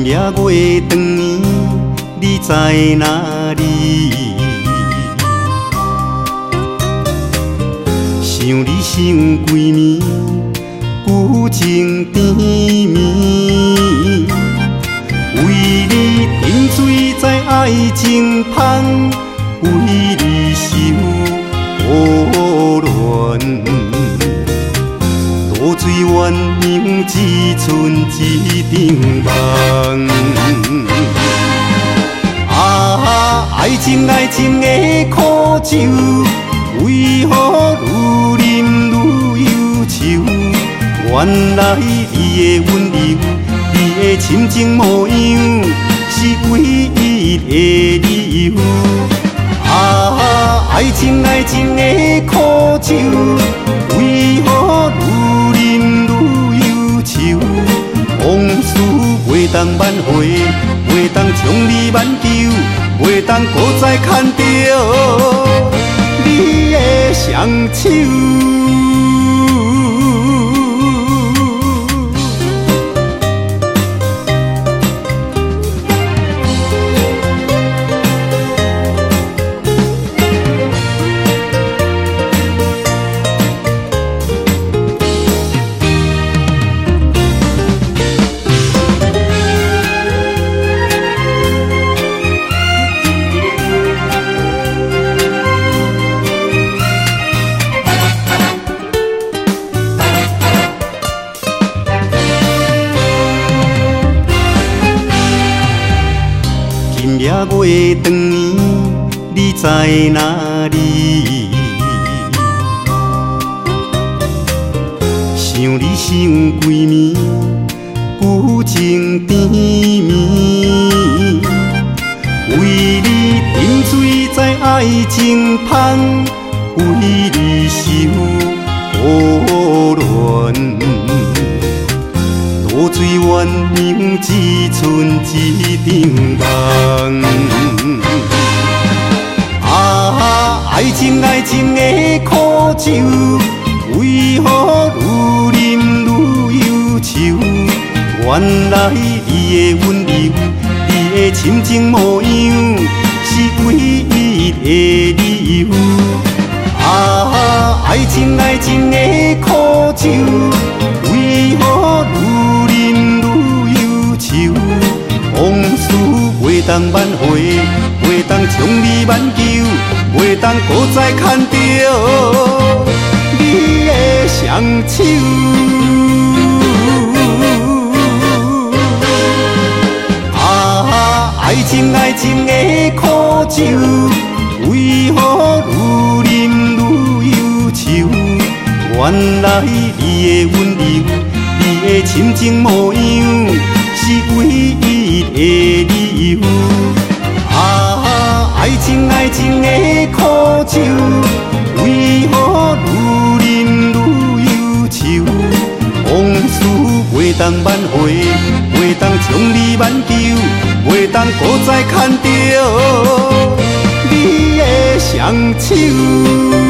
夜月长，你在哪里？想你想几暝，旧情甜蜜。为你沉醉在爱情旁，为你受苦恋。渡水鸳鸯，只剩一张梦。啊，爱情爱情的苦酒，为何愈饮愈忧愁？原来你的温柔，你的深情模样，是唯一的理由。啊，爱情爱情的苦酒，为何愈饮愈忧愁？往事袂当挽回，袂当将你挽救，袂当搁再牵着你的双手。夜月长，你在哪里？想你想几暝，旧情甜蜜。为你沉醉在爱情旁，为你受苦恋。渡水鸳鸯，只剩一张梦。啊，爱情爱情的苦酒，为何愈饮愈忧愁？原来你的温柔，你的深情模样，是唯一的理由。啊，爱情爱情的苦酒，为何愈饮愈忧愁？往事袂当挽回，袂当将你挽救，袂当搁再牵着你的双手。啊，爱情爱情的苦酒，为何愈饮愈忧愁？原来你的温柔，你的深情模样，是唯一的理由。啊，爱情爱情的苦酒，为何愈饮愈忧愁？往事袂当挽回，袂当将你挽救，袂当搁再牵着你的双手。